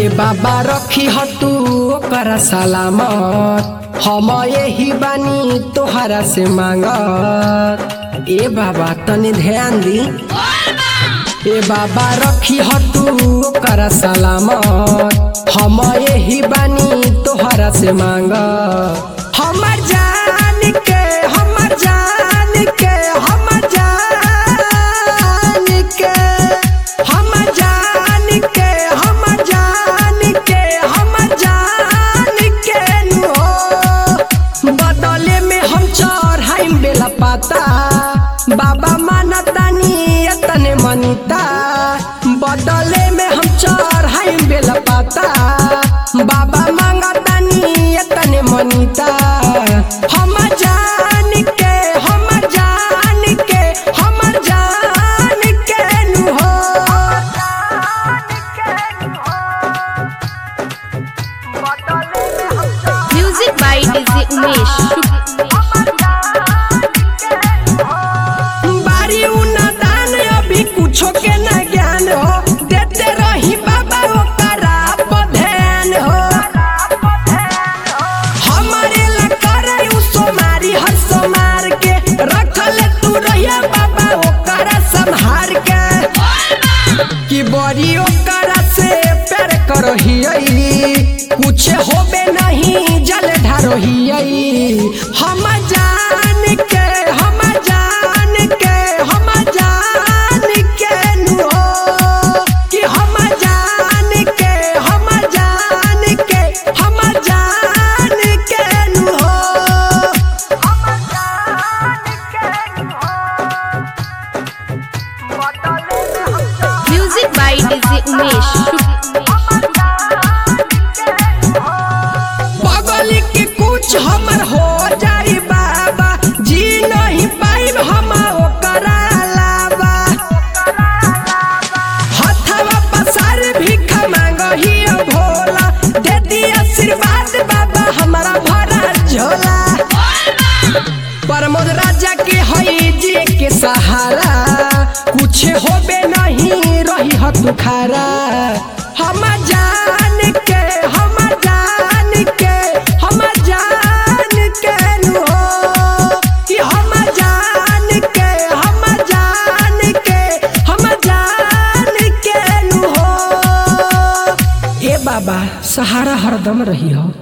ए बाबा रखी हतू ओकरा सलामत, हम यही बानी तोहरा से मांगत। ए बाबा तनी ध्यान दी, ए बाबा रखी हतू ओकरा सलामत, हम यही बानी तोहरा से मांगत। हमर जान के हमर जान के हमर जान के हमर जान के हमर जान के हमर जान के नु बदले में हम चढ़ाइम बेला पाता, बाबा मानतानी तने मनीता। बदले में हम चढ़ाइम बेला पाता, बाबा मांगतानी तने मनीता। हमर जान के हमर जान के हमर जान के नु हो। Music by DJ Umesh. बारी उना दान अभी कुछो के ना ज्ञान हो, देते रही बाबा ओकरा पर ध्यान हो। हमारे ला करे उ सोमारी हर सोमार के, रखल तू रहिया बाबा ओकरा संहार के। कि बड़ी ओकरा से प्यार करहियई, कुछ होबे नहीं जल ढारोहियई। हम जान के हमर जान के हमर जान के नु हो। कि हमर जान के हमर जान के हमर जान के नु हो। Music by DJ Umesh. बगल के कुछ हमर हो जाई बाबा, जी नहीं पाइब हम ओकरा अलावा। हथवा पसार भीख मांगही भोला, दे दी आशीर्वाद बाबा हमारा भरा झोला। प्रमोद राजा के हई जी के सहारा, कुछ होबे नहीं रही ह तू खारा। हमर जान के हमर जान के हमर जान के नु हो। कि हमर जान के हमर जान के हमर जान के नु हो। ए बाबा सहारा हरदम रही हो।